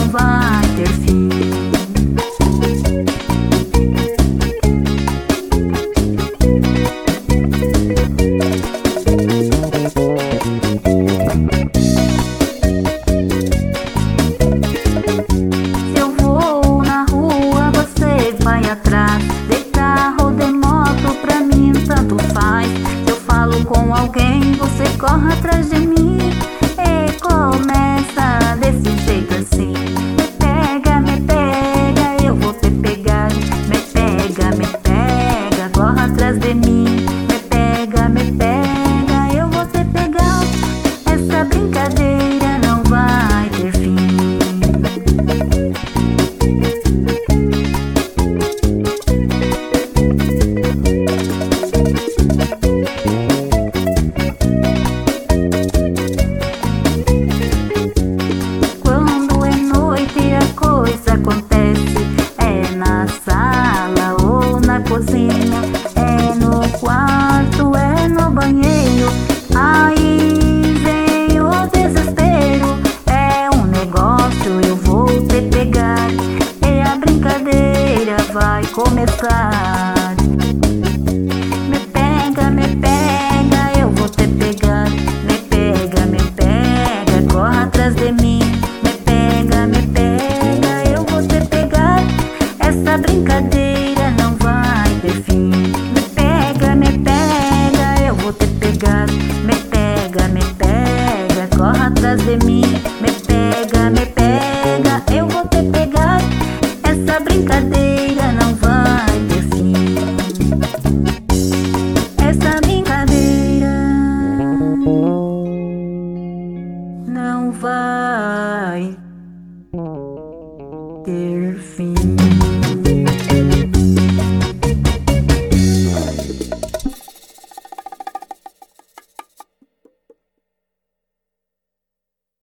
não vai ter fim. Se eu vou na rua, você vai atrás. De carro ou de moto, pra mim tanto faz. Se eu falo com alguém, você corre atrás de mim. E começa desse jeito assim: me pega, eu vou te pegar. Me pega, corre atrás de mim. Me pega, eu vou te pegar. Essa brincadeira não vai ter fim. Quando é noite a coisa acontece, é na sala ou na cozinha, é no quarto, é no banheiro. Aí vem o desespero, é um negócio, eu vou te pegar. E a brincadeira vai começar. Me pega, eu vou te pegar. Me pega, corre atrás de mim. Me pega, eu vou te pegar. Essa brincadeira não vai ter fim. Me pega, eu vou te pegar. Me pega, corre atrás de mim. Me pega, eu vou te pegar. Essa brincadeira não vai ter fim. Essa brincadeira não vai ter fim.